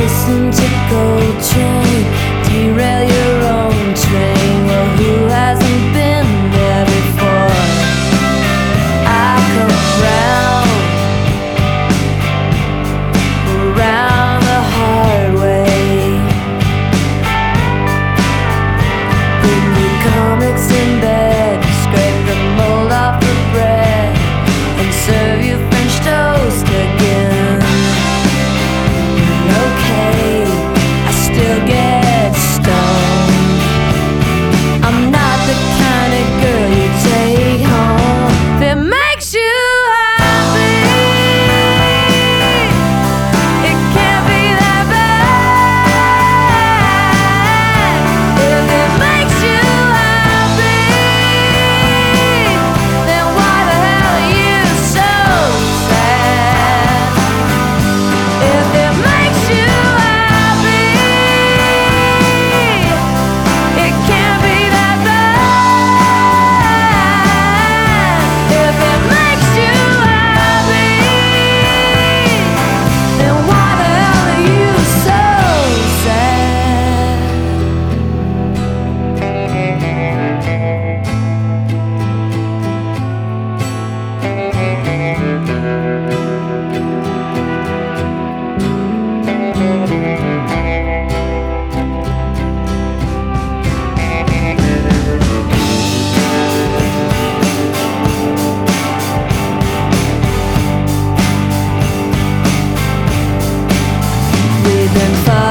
listen to Coltrane, derail your own train. Well, who hasn't been there before? I come round the hard way. Bring me comics in bed, scrape the mold off the bread, and serve you French toast again. Okay, I still get stoned. I'm not the kind of girl you take home. If it makes you happy, it can't be that bad. If it makes you happy, then why the hell are you so sad? If it makes you happy, it can't be that bad. If it makes you happy, then why the hell are you so sad? We've been far